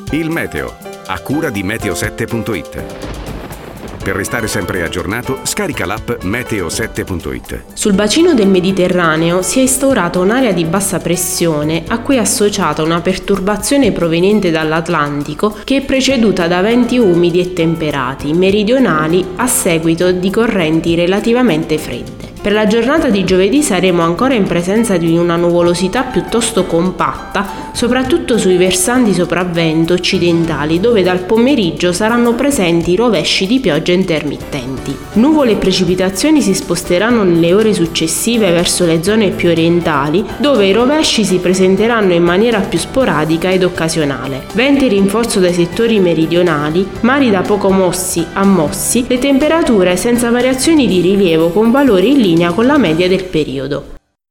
Il meteo, a cura di meteo7.it. Per restare sempre aggiornato, scarica l'app meteo7.it. Sul bacino del Mediterraneo si è instaurata un'area di bassa pressione a cui è associata una perturbazione proveniente dall'Atlantico che è preceduta da venti umidi e temperati, meridionali, a seguito di correnti relativamente fredde. Per la giornata di giovedì saremo ancora in presenza di una nuvolosità piuttosto compatta, soprattutto sui versanti sopravvento occidentali, dove dal pomeriggio saranno presenti rovesci di pioggia intermittenti. Nuvole e precipitazioni si sposteranno nelle ore successive verso le zone più orientali, dove i rovesci si presenteranno in maniera più sporadica ed occasionale. Venti in rinforzo dai settori meridionali, mari da poco mossi a mossi, le temperature senza variazioni di rilievo con valori in linea con la media del periodo.